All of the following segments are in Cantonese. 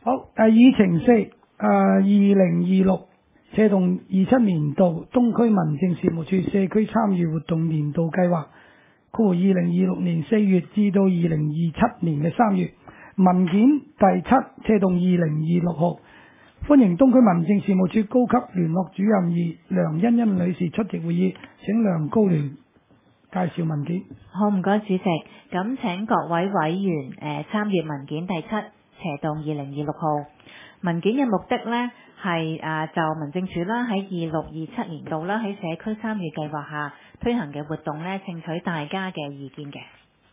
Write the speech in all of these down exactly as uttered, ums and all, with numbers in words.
好，誒議程四，誒二零二六斜動二七年度東區民政事務處社區參與活動年度計劃，括弧二零二六年四月至到二零二七年嘅三月，文件第七斜動二零二六號，歡迎東區民政事務處高級聯絡主任二梁欣欣女士出席會議。請梁高聯介紹文件。 好，唔該主席。咁請各位委員誒、呃、參閱文件第七斜動二零二六號。文件嘅目的呢係啊就民政處啦喺二六二七年度啦喺社區參與計劃下推行嘅活動呢，聽取大家嘅意見嘅。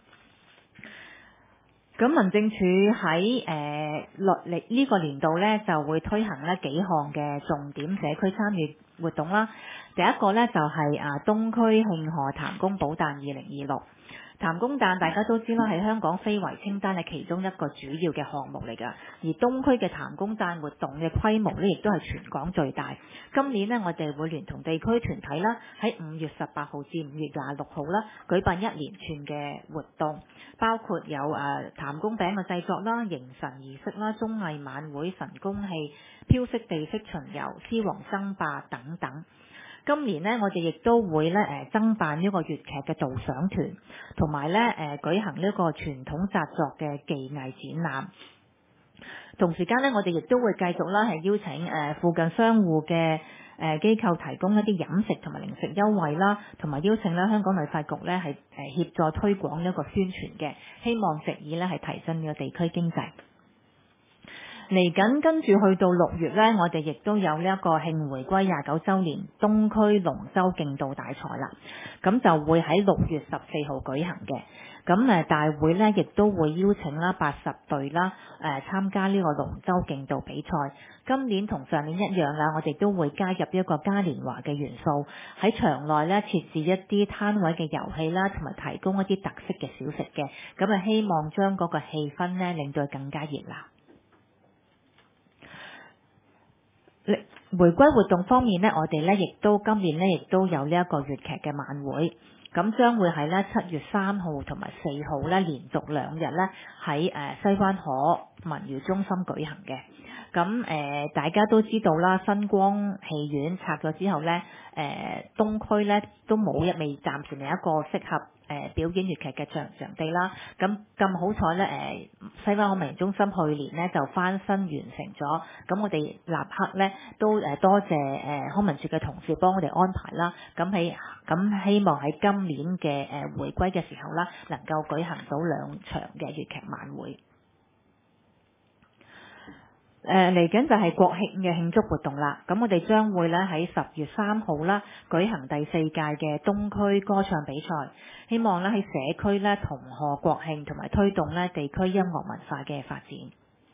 咁民政處喺誒落嚟呢個年度呢，就會推行呢幾項嘅重點社區參與活動啦。第一個呢，就係、是、啊東區慶賀譚公寶誕二零二六。譚公誕大家都知啦，係香港非遺清單嘅其中一個主要嘅項目嚟㗎。而東區嘅譚公誕活動嘅規模呢，亦都係全港最大。今年呢，我哋會聯同地區團體啦，喺五月十八號至五月廿六號啦，舉辦一連串嘅活動，包括有誒譚公餅嘅製作啦、迎神儀式啦、綜藝晚會、神功戲、飄色地色巡遊、獅王爭霸等等。今年呢，我哋亦都會咧誒增辦呢個粵劇嘅導賞團，同埋咧誒舉行呢個傳統紮作嘅技藝展覽。同時間咧，我哋亦都會繼續啦係邀請誒附近商戶嘅誒機構提供一啲飲食同埋零食優惠啦，同埋邀請咧香港旅發局咧係誒協助推廣呢一個宣傳嘅，希望藉以咧係提升呢個地區經濟。嚟緊跟住去到六月呢，我哋亦都有呢一個慶回歸廿九週年東區龍舟競渡大賽啦。咁就會喺六月十四號舉行嘅。咁誒大會呢，亦都會邀請啦八十隊啦誒參加呢個龍舟競渡比賽。今年同上年一樣啦，我哋都會加入一個嘉年華嘅元素，喺場內呢設置一啲攤位嘅遊戲啦，同埋提供一啲特色嘅小食嘅。咁啊希望將嗰個氣氛呢令到更加熱鬧。回歸活動方面呢，我哋呢亦都今年呢亦都有呢一個粵劇嘅晚會，咁將會喺呢七月三號同埋四號呢連續兩日呢喺誒西灣河文娛中心舉行嘅。咁誒、呃、大家都知道啦，新光戲院拆咗之後呢，誒、呃、東區呢都冇一未暫時未一個適合誒、呃、表演粵劇嘅場場地啦。咁咁好彩呢，誒、呃、西灣河文娛中心去年呢就翻新完成咗，咁我哋立刻呢都誒多謝誒康文署嘅同事幫我哋安排啦。咁喺咁希望喺今年嘅誒回歸嘅時候啦，能夠舉行到兩場嘅粵劇晚會。誒嚟緊就係國慶嘅慶祝活動啦，咁我哋將會咧喺十月三號啦舉行第四屆嘅東區歌唱比賽，希望咧喺社區咧同賀國慶同埋推動咧地區音樂文化嘅發展。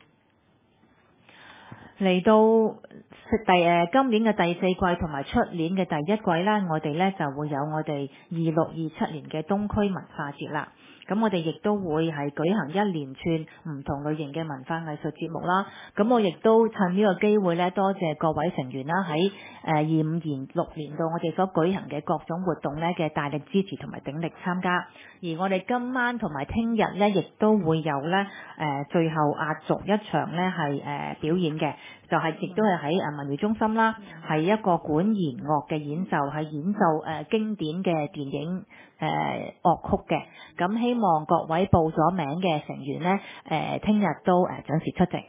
嚟到第誒今年嘅第四季同埋出年嘅第一季啦，我哋咧就會有我哋二六二七年嘅東區文化節啦。咁我哋亦都會係舉行一連串唔同類型嘅文化藝術節目啦。咁我亦都趁呢個機會咧，多謝各位成員啦，喺誒二五年六年度我哋所舉行嘅各種活動咧嘅大力支持同埋鼎力參加。而我哋今晚同埋聽日咧，亦都會有咧誒最後壓軸一場咧係誒表演嘅，就係、是、亦都係喺誒文娛中心啦，係一個管弦樂嘅演奏，係演奏誒、呃、經典嘅電影誒、呃、樂曲嘅。咁希望各位報咗名嘅成員咧，誒聽日都誒、呃、準時出席。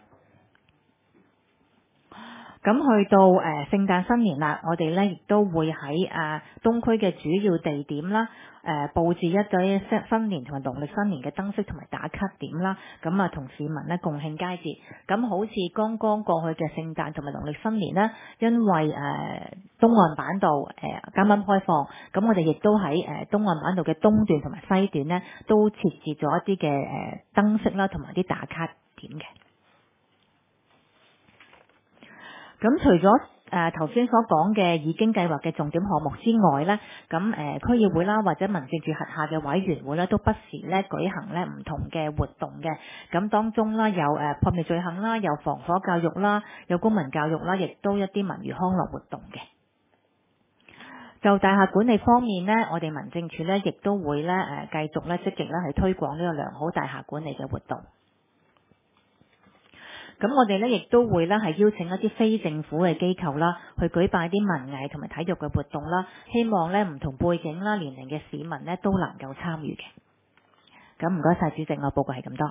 咁去到誒、呃、聖誕新年啦，我哋咧亦都會喺啊、呃、東區嘅主要地點啦，誒、呃、佈置一堆新年同埋農曆新年嘅燈飾同埋打卡點啦，咁啊同市民咧共慶佳節。咁好似剛剛過去嘅聖誕同埋農曆新年呢，因為誒、呃、東岸板道誒啱啱開放，咁我哋亦都喺誒、呃、東岸板道嘅東段同埋西段呢，都設置咗一啲嘅誒燈飾啦，同埋啲打卡點嘅。咁除咗誒頭先所講嘅已經計劃嘅重點項目之外咧，咁誒、呃、區議會啦或者民政處轄下嘅委員會咧，都不時咧舉行咧唔同嘅活動嘅。咁當中啦有誒撲滅罪行啦，有防火教育啦，有公民教育啦，亦都一啲文娛康樂活動嘅。就大廈管理方面咧，我哋民政處咧亦都會咧誒繼續咧積極咧去推廣呢個良好大廈管理嘅活動。 咁我哋咧亦都會咧係邀請一啲非政府嘅機構啦，去舉辦一啲文藝同埋體育嘅活動啦，希望咧唔同背景啦、年齡嘅市民咧都能夠參與嘅。咁唔該晒主席，我報告係咁多。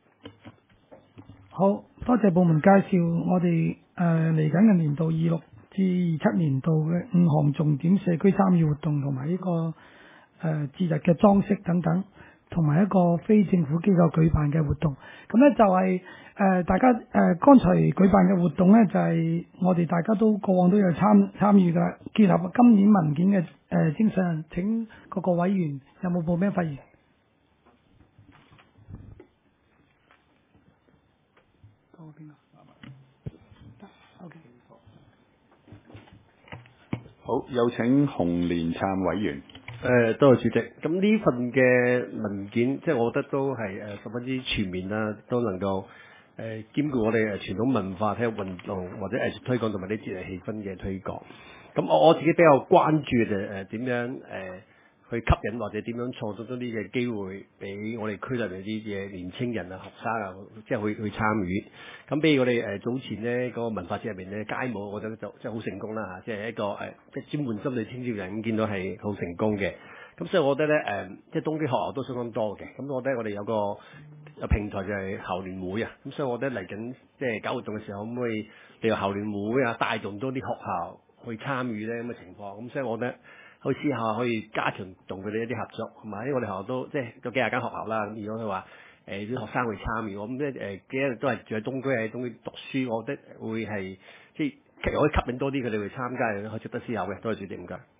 好多謝部門介紹我哋誒嚟緊嘅年度二六至二七年度嘅五項重點社區參與活動同埋呢個誒、呃、節日嘅裝飾等等，同埋一個非政府機構舉辦嘅活動。咁咧就係、是、誒、呃、大家誒、呃、剛才舉辦嘅活動咧，就係、是、我哋大家都過往都有參參與㗎。結合今年文件嘅誒、呃、精神，請各個委員有冇報名發言？ 好，有請洪連燦委員。 誒，多謝主席。咁呢份嘅文件，即係我覺得都係誒十分之全面啦，都能夠誒、呃、兼顧我哋誒傳統文化、體育運動或者藝術推廣同埋啲節日氣氛嘅推廣。咁我我自己比較關注就誒點樣誒、呃、去吸引或者點樣創造多啲嘅機會俾我哋區內邊啲嘅年青人啊、學生啊，即係去去參與。咁比如我哋誒、呃、早前呢嗰、那個文化節入邊咧街舞，我覺得就即係好成功啦嚇，即係一個誒、呃、即係專門針對青少年見到係好成功嘅。咁所以我覺得咧誒、呃，即係東區學校都相當多嘅。咁我覺得我哋有個有平台就係校聯會啊。咁所以我覺得嚟緊即係搞活動嘅時候，可唔可以利用校聯會啊，帶動多啲學校去參與咧咁嘅情況？咁所以我覺得可以思考可以加強同佢哋一啲合作，同埋因為我哋學校都即係有幾廿間學校啦。咁如果佢話誒啲學生去參與，我咁即係誒幾日都係住喺東區喺東區讀書，我覺得會係即係其實可以吸引多啲佢哋去參加，可以值得思考嘅。多謝主席，唔該。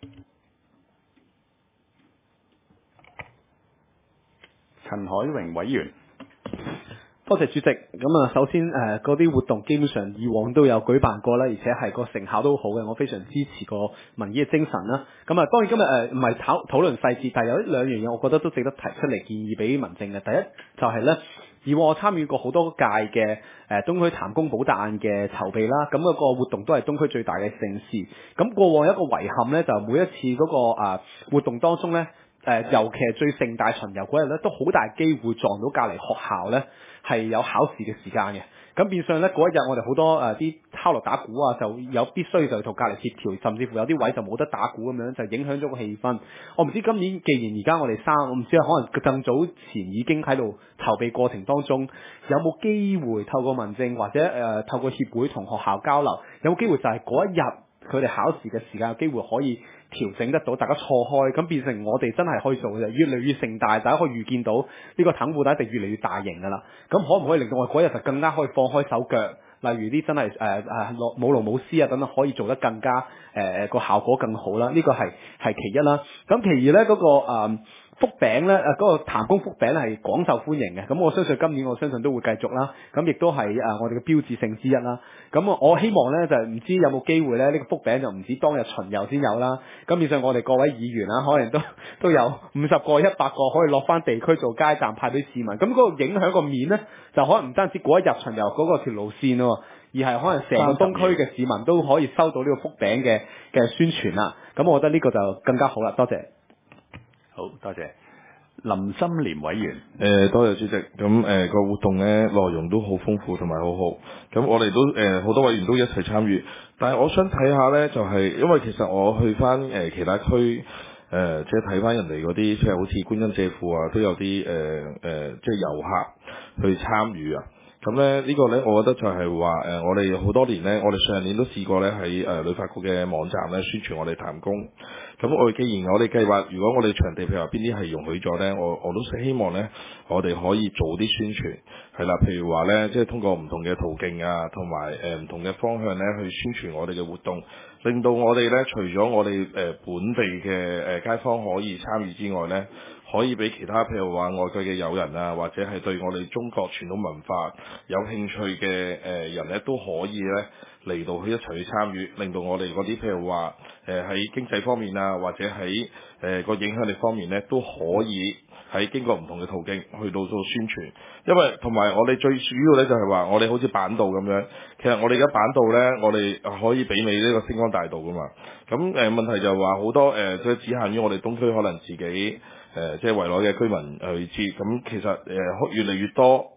陳海榮委員。 多謝主席。咁啊，首先誒嗰啲活動基本上以往都有舉辦過啦，而且係個成效都好嘅，我非常支持個民意嘅精神啦。咁啊，當然今日誒唔係討討論細節，但係有一兩樣嘢，我覺得都值得提出嚟建議俾民政嘅。第一就係咧，以往我參與過好多屆嘅誒東區譚公寶誕嘅籌備啦，咁嗰個活動都係東區最大嘅盛事。咁過往有一個遺憾咧，就每一次嗰個啊活動當中咧。誒、呃，尤其係最盛大巡遊嗰日咧，都好大機會撞到隔離學校咧係有考試嘅時間嘅。咁變相咧嗰一日，我哋好多誒啲敲鑼打鼓啊，就有必須就同隔離協調，甚至乎有啲位就冇得打鼓咁樣，就影響咗個氣氛。我唔知今年既然而家我哋三，我唔知可能更早前已經喺度籌備過程當中，有冇機會透過民政或者誒、呃、透過協會同學校交流，有冇機會就係嗰一日佢哋考試嘅時間有機會可以調整得到，大家錯開，咁變成我哋真係可以做嘅，越嚟越盛大，大家可以預見到呢個藤壺帶一定越嚟越大型噶啦。咁可唔可以令到我嗰日就更加可以放開手腳？例如啲真係誒誒舞龍舞獅啊等等，可以做得更加誒個、呃、效果更好啦。呢、這個係係其一啦。咁其二咧嗰、那個誒。呃福餅咧，誒、那、嗰個譚公福餅係廣受歡迎嘅，咁我相信今年我相信都會繼續啦，咁亦都係誒我哋嘅標誌性之一啦。咁我希望咧就係唔知有冇機會咧，呢、這個福餅就唔止當日巡遊先有啦。咁面上我哋各位議員啦，可能都都有五十個、一百個可以落翻地區做街站派俾市民。咁嗰個影響個面咧，就可能唔單止嗰一日巡遊嗰個條路線喎，而係可能成個東區嘅市民都可以收到呢個福餅嘅嘅宣傳啦。咁我覺得呢個就更加好啦。多謝。 好多謝林心廉委員。 誒、呃，多謝主席。咁誒個活動咧內容都好豐富同埋好好。咁我哋都誒好、呃、多委員都一齊參與。但係我想睇下咧，就係、是、因為其實我去翻誒、呃、其他區誒、呃，即係睇翻人哋嗰啲，即係好似觀音借庫啊，都有啲誒誒，即係遊客去參與啊。咁咧呢個咧，我覺得就係話誒，我哋好多年咧，我哋上年都試過咧喺誒旅發局嘅網站咧宣傳我哋譚公。咁我哋既然我哋計劃，如果我哋場地譬如話邊啲係容許咗咧，我我都希望咧，我哋可以做啲宣傳，係啦，譬如話咧，即係通過唔同嘅途徑啊，同埋誒唔同嘅方向咧去宣傳我哋嘅活動，令到我哋咧除咗我哋誒、呃、本地嘅誒街坊可以參與之外咧，可以俾其他譬如話外國嘅友人啊，或者係對我哋中國傳統文化有興趣嘅誒人咧，都可以咧嚟到去一齊去參與，令到我哋嗰啲譬如話誒喺經濟方面啊，或者喺誒個影響力方面咧，都可以喺經過唔同嘅途徑去到做宣傳。因為同埋我哋最主要咧就係話，我哋好似板道咁樣，其實我哋而家板道咧，我哋可以媲美呢個星光大道噶嘛。咁誒、呃、問題就係話好多誒即係只限於我哋東區可能自己誒、呃、即係圍內嘅居民去知。咁其實誒、呃、越嚟越多。誒、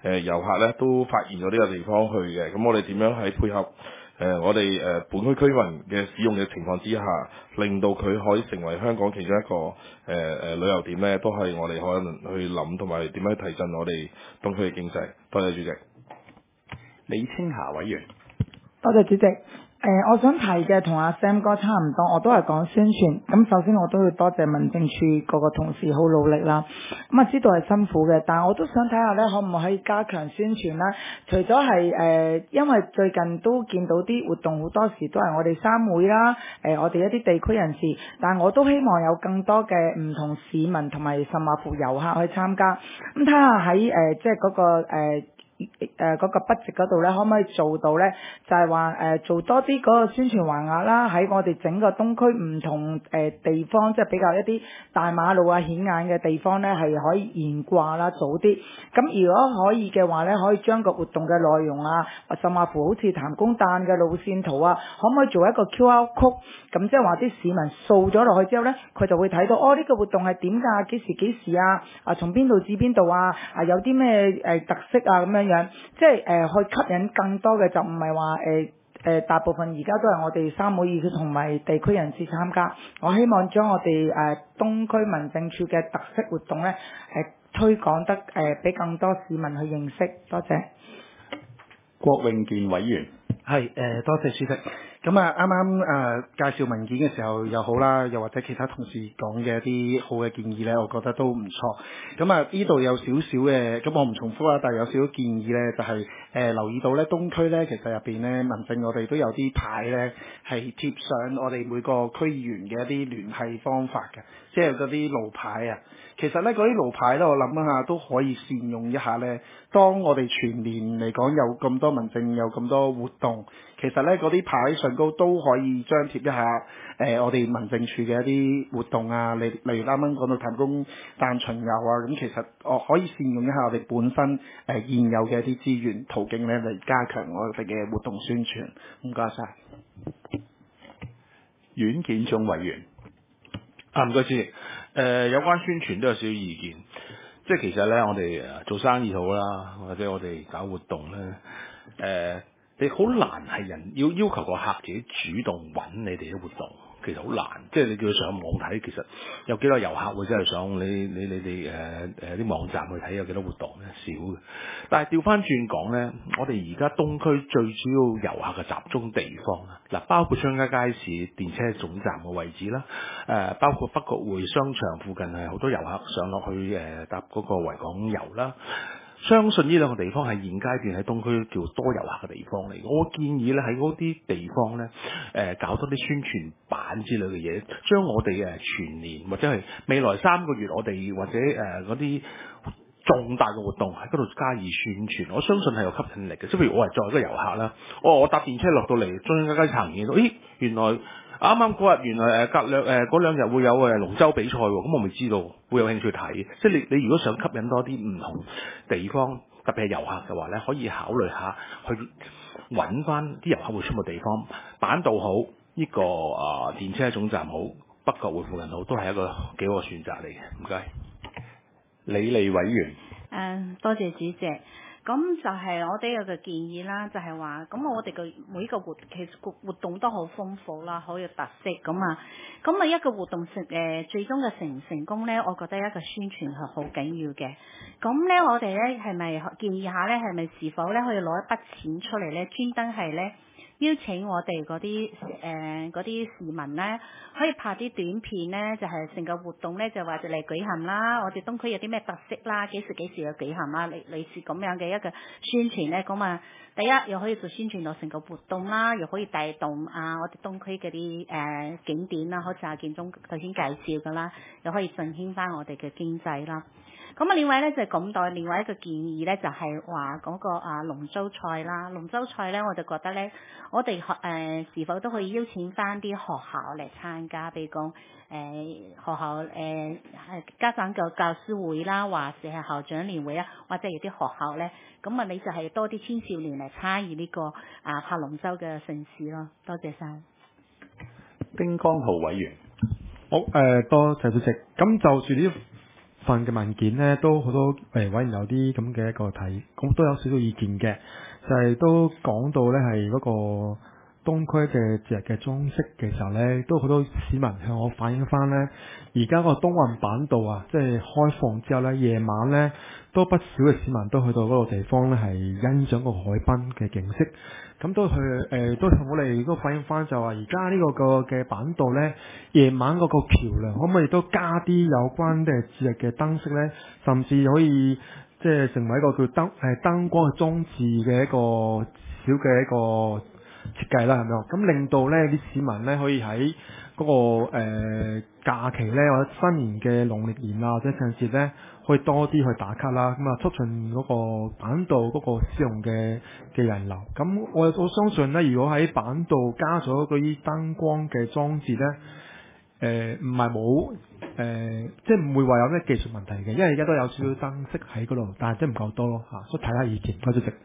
誒遊客咧都發現咗呢個地方去嘅。咁我哋點樣喺配合誒、呃、我哋誒、呃、本區居民嘅使用嘅情況之下，令到佢可以成為香港其中一個誒誒、呃、旅遊點咧，都係我哋可能去諗同埋點樣提振我哋東區嘅經濟。多謝主席。 李青霞委員。 多謝主席。誒、呃，我想提嘅同阿 Sam 哥差唔多，我都係講宣傳。咁首先我都要多謝民政處各個同事好努力啦。咁啊知道係辛苦嘅，但係我都想睇下咧，可唔可以加強宣傳啦？除咗係誒，因為最近都見到啲活動好多時都係我哋三會啦，誒、呃、我哋一啲地區人士，但係我都希望有更多嘅唔同市民同埋甚或乎遊客去參加。咁睇下喺誒即係嗰個誒。呃誒嗰個 budget 嗰度咧，可唔可以做到咧？就係話誒做多啲嗰個宣傳橫額啦，喺我哋整個東區唔同誒、呃、地方，即係比較一啲大馬路啊顯眼嘅地方咧，係可以懸掛啦，早啲。咁如果可以嘅話咧，可以將個活動嘅內容啊，甚至乎好似譚公誕嘅路線圖啊，可唔可以做一個 Q R code？咁即係話啲市民掃咗落去之後咧，佢就會睇到哦呢、呢個活動係點㗎？幾時幾時啊？啊從邊度至邊度啊？啊有啲咩誒特色啊咁樣樣。即係誒、呃、去吸引更多嘅，就唔係話誒誒大部分而家都係我哋三會議同埋地區人士參加。我希望將我哋誒、呃、東區民政處嘅特色活動咧誒、呃、推廣得誒俾、呃、更多市民去認識。多謝。 郭永健委員。 係誒、呃，多謝主席。咁啊，啱啱誒介紹文件嘅時候又好啦，又或者其他同事講嘅一啲好嘅建議咧，我覺得都唔錯。咁啊，呢度有少少嘅，咁我唔重複啦，但係有少少建議咧，就係、是、誒、呃、留意到咧，東區咧其實入邊咧民政我哋都有啲牌咧係貼上我哋每個區議員嘅一啲聯繫方法嘅，即係嗰啲路牌啊。其實咧嗰啲路牌咧，我諗一下都可以善用一下咧。當我哋全年嚟講有咁多民政有咁多活動，其實咧嗰啲牌上高都可以張貼一下誒、呃、我哋民政處嘅一啲活動啊，例例如啱啱講到譚公誕巡遊啊，咁其實我可以善用一下我哋本身誒、呃、現有嘅一啲資源途徑咧嚟加強我哋嘅活動宣傳。唔該晒。 阮建中委員。 啊，唔該主席。誒、呃，有關宣傳都有少少意見，即係其實咧，我哋誒做生意好啦，或者我哋搞活動咧，誒、呃，你好難係人要要求個客自己主動揾你哋嘅活動，其實好難。即係你叫佢上網睇，其實有幾多遊客會真係上你你你哋誒誒啲網站去睇有幾多活動咧？少嘅。但係調翻轉講咧，我哋而家東區最主要遊客嘅集中地方啦，嗱，包括昌街街市、電車總站嘅位置啦，誒、呃，包括北角匯商場附近係好多遊客上落去誒、呃、搭嗰個維港遊啦。相信呢兩個地方係現階段喺東區叫多遊客嘅地方嚟。我建議咧喺嗰啲地方咧，誒、呃、搞多啲宣傳板之類嘅嘢，將我哋誒全年或者係未來三個月我哋或者誒嗰啲重大嘅活動喺嗰度加以宣傳。我相信係有吸引力嘅。即係譬如我係作為一個遊客啦，哦，我搭電車落到嚟中央街街行見到，咦，原來啱啱嗰日原來誒隔兩誒嗰兩日會有誒龍舟比賽喎，咁我咪知道會有興趣睇。即係你你如果想吸引多啲唔同地方，特別係遊客嘅話咧，可以考慮下去揾翻啲遊客會出沒地方，板道好，呢、這個啊、呃、電車總站好，北角匯附近好，都係一個幾好嘅選擇嚟嘅。唔該。 李利委員。 誒、呃，多謝主席。咁就係我哋有個建議啦，就係話，咁我哋嘅每個活其實個活動都好豐富啦，好有特色咁啊。咁啊一個活動成誒最終嘅成唔成功咧，我覺得一個宣傳係好緊要嘅。咁咧我哋咧係咪建議下咧，係咪是否咧可以攞一筆錢出嚟咧，專登係咧邀請我哋嗰啲誒嗰啲市民咧，可以拍啲短片咧，就係、是、成個活動咧就話就嚟舉行啦。我哋東區有啲咩特色啦，幾時幾時有舉行啦，類類似咁樣嘅一個宣傳咧。咁啊，第一又可以做宣傳到成個活動啦，又可以帶動啊我哋東區嗰啲誒景點啦，好似阿建中頭先介紹噶啦，又可以振興翻我哋嘅經濟啦。咁啊，另外咧就係咁多，另外一個建議咧就係話嗰個啊龍舟賽啦，龍舟賽咧我就覺得咧，我哋學誒是否都可以邀請翻啲學校嚟參加，譬如講誒學校誒係、呃、家長嘅教師會啦，或者係校長聯會啊，或者有啲學校咧，咁啊你就係多啲青少年嚟參與呢個啊拍龍舟嘅盛事咯。多謝晒。 丁江浩委員。 好誒、呃，多謝主席。咁就住呢份嘅文件咧，都好多誒委員有啲咁嘅一個睇，咁都有少少意見嘅，就係、是、都講到咧係嗰個東區嘅節日嘅裝飾嘅時候咧，都好多市民向我反映翻咧，而家個東運板道啊，即係開放之後咧，夜晚咧都不少嘅市民都去到嗰個地方咧係欣賞個海濱嘅景色。咁都去誒、呃，都同我哋都反映翻就話，而家呢個個嘅板道咧，夜晚嗰個橋梁可唔可以都加啲有關嘅節日嘅燈飾咧，甚至可以即係成為一個叫燈誒燈光嘅裝置嘅一個小嘅一個設計啦，係咪啊？咁令到咧啲市民咧可以喺嗰、那個、呃、假期咧，或者新年嘅農曆年啊，或者聖誕節咧，可以多啲去打卡啦，咁啊促進嗰個板道嗰個使用嘅嘅人流。咁我我相信咧，如果喺板道加咗嗰啲燈光嘅裝置咧，誒唔係冇誒，即係唔會話有咩技術問題嘅，因為而家都有少少燈飾喺嗰度，但係真係唔夠多咯嚇，所以睇下意見，多謝主席。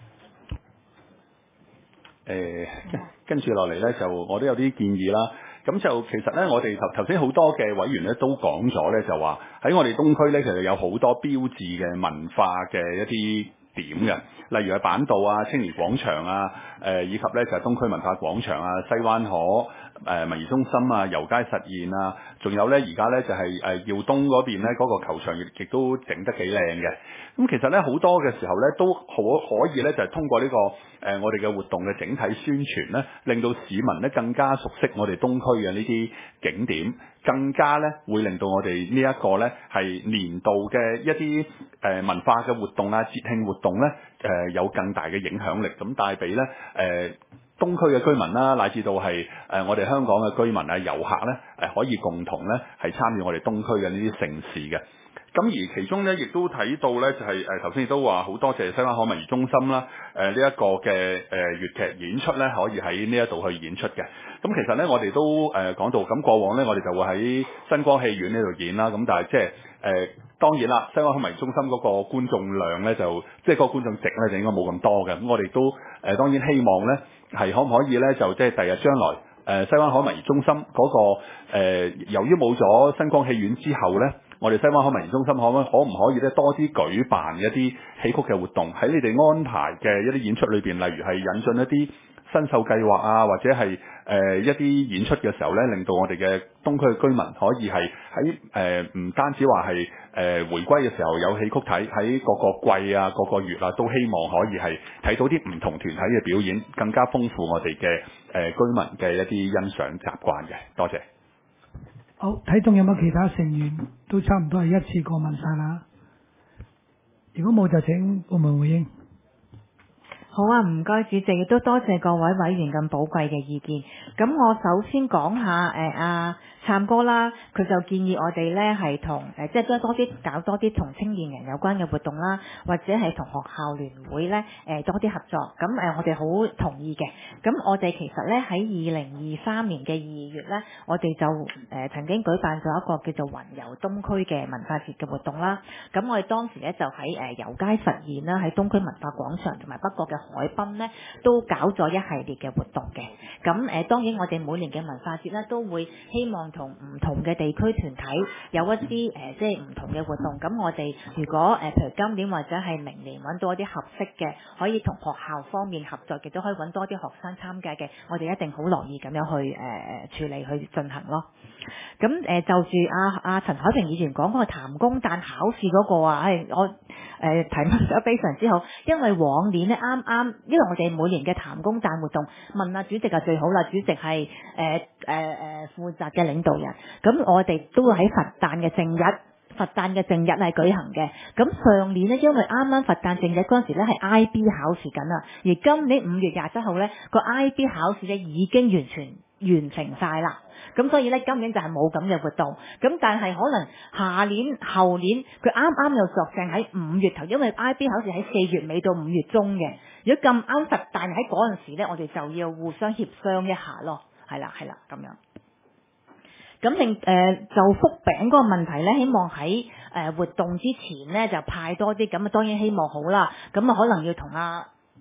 誒跟住落嚟咧，就我都有啲建議啦。咁就其實咧，我哋頭頭先好多嘅委員咧都講咗咧，就話喺我哋東區咧，其實有好多標誌嘅文化嘅一啲點嘅，例如係板道啊、青年廣場啊，誒、呃、以及咧就係、是、東區文化廣場啊、西灣河誒文娛中心啊、遊街實現啊，仲有咧而家咧就係、是、誒、呃、耀東嗰邊咧嗰、那個球場亦亦都整得幾靚嘅。咁其實咧好多嘅時候咧都可可以咧就係、是、通過呢、這個誒、呃、我哋嘅活動嘅整體宣傳咧，令到市民咧更加熟悉我哋東區嘅呢啲景點，更加咧會令到我哋呢一個咧係年度嘅一啲誒、呃、文化嘅活動啊、節慶活動咧誒、呃、有更大嘅影響力，咁帶俾咧誒東區嘅居民啦，乃至到係誒、呃、我哋香港嘅居民啊、遊客咧誒、呃、可以共同咧係參與我哋東區嘅呢啲盛事嘅。咁而其中咧，亦都睇到咧，就係誒頭先亦都話好多謝西灣河文娛中心啦，誒呢一個嘅誒粵劇演出咧，可以喺呢一度去演出嘅。咁其實咧，我哋都誒講到，咁過往咧，我哋就會喺新光戲院呢度演啦。咁但係即係誒當然啦，西灣河文娛中心嗰個觀眾量咧，就即係嗰個觀眾席咧，就應該冇咁多嘅。咁我哋都誒、呃、當然希望咧，係可唔可以咧，就即係第日將來誒、呃、西灣河文娛中心嗰、那個、呃、由於冇咗新光戲院之後咧。我哋西灣河文娛中心可唔可可唔可以咧多啲舉辦一啲戲曲嘅活動，喺你哋安排嘅一啲演出裏邊，例如係引進一啲新秀計劃啊，或者係誒、呃、一啲演出嘅時候咧，令到我哋嘅東區嘅居民可以係喺誒唔單止話係誒回歸嘅時候有戲曲睇，喺各個季啊、各個月啊，都希望可以係睇到啲唔同團體嘅表演，更加豐富我哋嘅誒居民嘅一啲欣賞習慣嘅。多謝。 好，睇仲有冇其他成員都差唔多係一次過問晒啦。如果冇就請部門回應。 好啊，唔該主席，亦都多謝各位委員咁寶貴嘅意見。咁我首先講下誒阿杉哥啦，佢就建議我哋咧係同誒即係多多啲搞多啲同青年人有關嘅活動啦，或者係同學校聯會咧誒、呃、多啲合作。咁誒、呃、我哋好同意嘅。咁我哋其實咧喺二零二三年嘅二月咧，我哋就誒、呃、曾經舉辦咗一個叫做雲遊東區嘅文化節嘅活動啦。咁我哋當時咧就喺誒遊街實現啦，喺東區文化廣場同埋北角嘅海濱咧都搞咗一系列嘅活動嘅，咁誒、呃、當然我哋每年嘅文化節咧都會希望同唔同嘅地區團體有一啲誒、呃、即係唔同嘅活動，咁我哋如果誒、呃、譬如今年或者係明年揾到一啲合適嘅，可以同學校方面合作，亦都可以揾多啲學生參加嘅，我哋一定好樂意咁樣去誒誒、呃、處理去進行咯。咁誒、呃、就住阿阿陳海平議員講嗰個譚公誕考試嗰個啊，係我誒、呃、提問得非常之好，因為往年咧啱啱，因為我哋每年嘅譚公誕活動問阿主席就最好啦，主席係誒誒誒負責嘅領導人，咁我哋都會喺佛誕嘅正日。佛誕嘅正日係舉行嘅，咁上年呢，因為啱啱佛誕正日嗰陣時咧係 I B 考試緊啊，而今年五月廿七號咧個 I B 考試咧已經完全完成晒啦，咁所以咧今年就係冇咁嘅活動，咁但係可能下年後年佢啱啱又作正喺五月頭，因為 I B 考試喺四月尾到五月中嘅，如果咁啱佛誕喺嗰陣時咧，我哋就要互相協商一下咯，係啦係啦咁樣。咁另誒就福餅嗰個問題咧，希望喺誒、呃、活動之前咧就派多啲，咁啊當然希望好啦。咁啊可能要同阿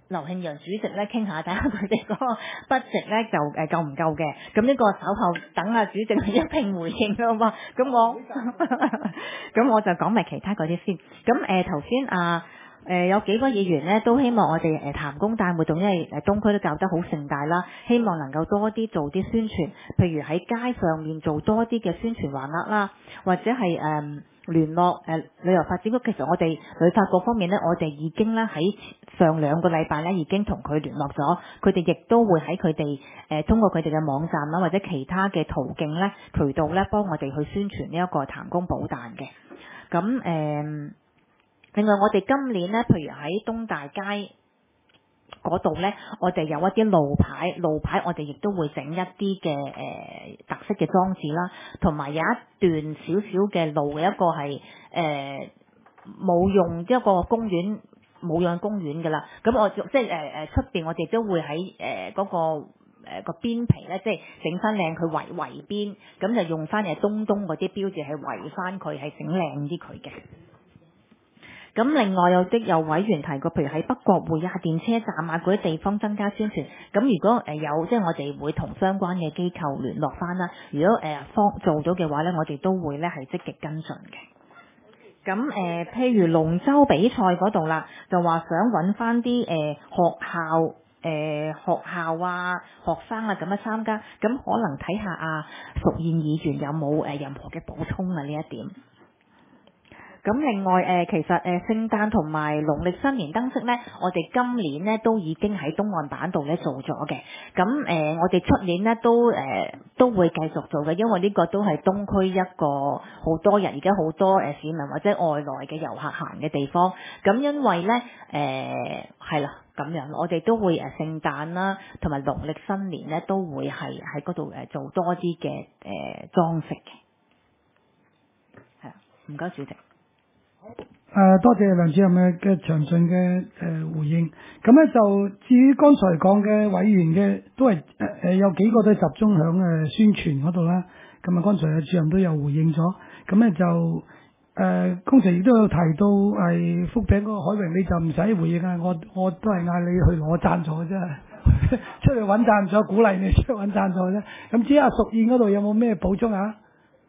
劉慶陽主席咧傾下，睇下佢哋嗰個 budget 咧就誒夠唔夠嘅。咁呢個稍後等阿主席一併回應咯嘛。咁我咁我就講埋其他嗰啲先。咁誒頭先啊。誒、呃、有幾個議員咧都希望我哋誒譚公誕活動，因為誒東區都搞得好盛大啦，希望能夠多啲做啲宣傳，譬如喺街上面做多啲嘅宣傳橫額啦，或者係誒、呃、聯絡誒、呃、旅遊發展局。其實我哋旅發局方面咧，我哋已經咧喺上兩個禮拜咧已經同佢聯絡咗，佢哋亦都會喺佢哋誒通過佢哋嘅網站啦，或者其他嘅途徑咧渠道咧幫我哋去宣傳呢一個譚公寶誕嘅。咁誒。呃另外，我哋今年咧，譬如喺東大街嗰度咧，我哋有一啲路牌，路牌我哋亦都會整一啲嘅誒特色嘅裝置啦，同埋有一段少少嘅路嘅一個係誒冇用一個公園冇用公園㗎啦。咁我即係誒誒出邊，我哋都會喺誒嗰個誒、呃、個邊皮咧，即係整翻靚佢圍圍邊，咁就用翻誒東東嗰啲標誌係圍翻佢，係整靚啲佢嘅。咁另外有啲有委員提過，譬如喺北角匯啊、電車站啊嗰啲地方增加宣傳。咁如果誒有，即係我哋會同相關嘅機構聯絡翻啦。如果誒方做到嘅話咧，我哋都會咧係積極跟進嘅。咁誒、呃，譬如龍舟比賽嗰度啦，就話想揾翻啲誒學校誒、呃、學校啊、學生啊咁樣參加。咁可能睇下啊，淑燕議員有冇誒任何嘅補充啊呢一點。咁另外誒、呃，其實誒、呃、聖誕同埋農曆新年燈飾咧，我哋今年咧都已經喺東岸板道咧做咗嘅。咁誒、呃，我哋出年咧都誒、呃、都會繼續做嘅，因為呢個都係東區一個好多人而家好多誒市民或者外來嘅遊客行嘅地方。咁因為咧誒係啦咁樣，我哋都會誒聖誕啦同埋農曆新年咧都會係喺嗰度誒做多啲嘅誒裝飾嘅。係啦，唔該主席。 誒、呃，多謝梁主任嘅嘅詳盡嘅誒回應。咁咧就至於剛才講嘅委員嘅，都係誒誒有幾個都係集中響誒宣傳嗰度啦。咁啊，剛才嘅主任都有回應咗。咁咧就誒，剛才亦都有提到係福餅嗰個海榮，你就唔使回應啊。我我都係嗌你去攞贊助嘅啫，出去揾贊助，鼓勵你出去揾贊助啫。咁至於阿淑燕嗰度有冇咩補充啊？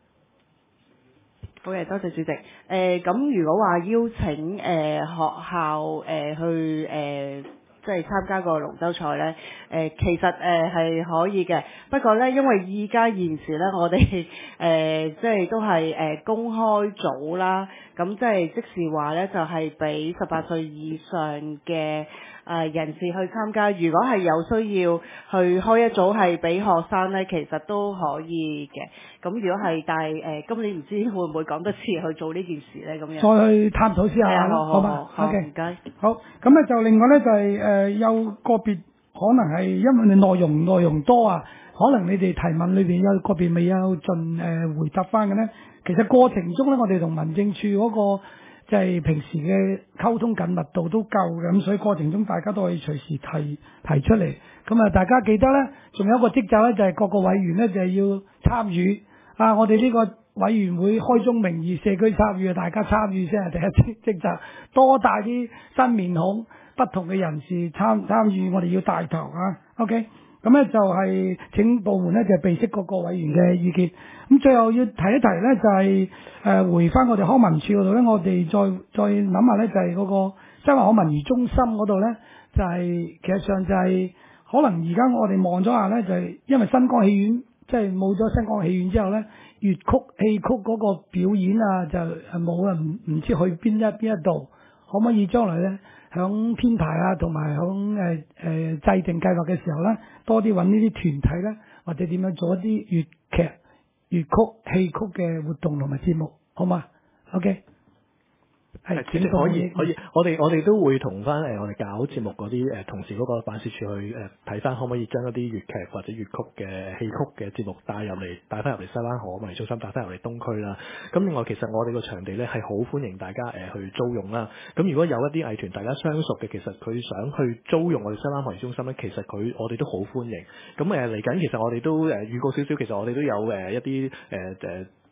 好嘅，多謝主席。誒、呃，咁如果話邀請誒、呃、學校誒、呃、去誒、呃、即係參加個龍舟賽咧，誒、呃、其實誒係、呃、可以嘅。不過咧，因為依家現時咧，我哋誒、呃、即係都係誒、呃、公開組啦，咁即係即是話咧，就係俾十八歲以上嘅誒人士去參加。如果係有需要去開一組係俾學生咧，其實都可以嘅。咁如果係，但係誒、呃、今年唔知會唔會趕得切去做呢件事咧？咁樣再去探討先下，好嘛？ 好嘅， 唔該。 好，咁咧就另外咧就係、是、誒、呃、有個別可能係因為你內容內容多啊，可能你哋提問裏邊有個別未有盡誒、呃、回答翻嘅咧。其實過程中咧，我哋同民政處嗰、那個即係、就是、平時嘅溝通緊密度都夠嘅，咁所以過程中大家都可以隨時提提出嚟。咁啊，大家記得咧，仲有一個職責咧，就係、是、各個委員咧就係、是、要參與。啊，我哋呢個委員會開宗明義，社區參與，大家參與先係第一職職責，多帶啲新面孔、不同嘅人士參參與，我哋要帶頭啊。OK。咁咧就係請部門咧就備悉各個委員嘅意見。咁最後要提一提咧就係誒回翻我哋康文署嗰度咧，我哋再再諗下咧就係嗰個西環康文娛中心嗰度咧，就係其實上就係可能而家我哋望咗下咧，就係因為新光戲院即係冇咗新光戲院之後咧，粵曲戲曲嗰個表演啊就冇啦，唔唔知去邊一邊一度，可唔可以將來咧？響編排啊，同埋響誒誒制定計劃嘅時候咧，多啲揾呢啲團體咧，或者點樣做一啲粵劇、粵曲、戲曲嘅活動同埋節目，好嘛 ？OK。係， 主席可以可以，我哋我哋都會同翻誒我哋搞節目嗰啲誒同事嗰個辦事處去誒睇翻，可唔可以將一啲粵劇或者粵曲嘅戲曲嘅節目帶入嚟，帶翻入嚟西灣河文娛中心，帶翻入嚟東區啦。咁另外其實我哋個場地咧係好歡迎大家誒去租用啦。咁如果有一啲藝團大家相熟嘅，其實佢想去租用我哋西灣河文娛中心咧，其實佢我哋都好歡迎。咁誒嚟緊其實我哋都誒預告少少，其實我哋都有誒一啲誒誒。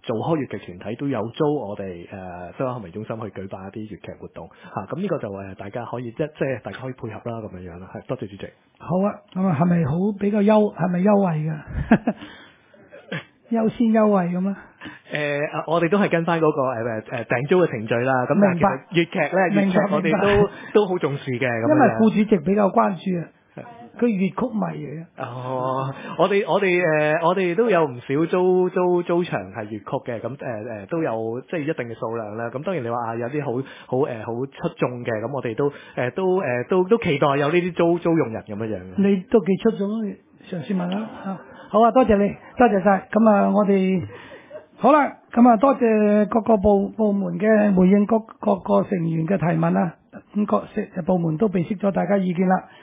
做開粵劇團體都有租我哋誒西灣河文中心去舉辦一啲粵劇活動嚇，咁、啊、呢個就誒大家可以即即係大家可以配合啦咁樣樣啦，係多謝主席。 好啊，咁啊係咪好比較優係咪優惠㗎？優先優惠咁啊？ 誒、呃，我哋都係跟翻嗰、那個誒誒誒訂租嘅程序啦。咁明白。 其實粵劇咧，粵劇我哋都都好重視嘅。咁因為副主席比較關注啊，佢粵曲迷嚟嘅。 哦，我哋我哋誒我哋都有唔少租租租場係粵曲嘅，咁誒誒都有即係一定嘅數量啦。咁當然你話啊有啲好好誒好出眾嘅，咁我哋都誒、呃、都誒、呃、都都期待有呢啲租租用人咁樣樣。 你都幾出眾，上次問啦嚇。好啊，多謝你，多謝晒。咁啊，我哋好啦，咁啊，多謝各個部部門嘅回應，各各個成員嘅提問啦。咁各部門都備悉咗大家意見啦。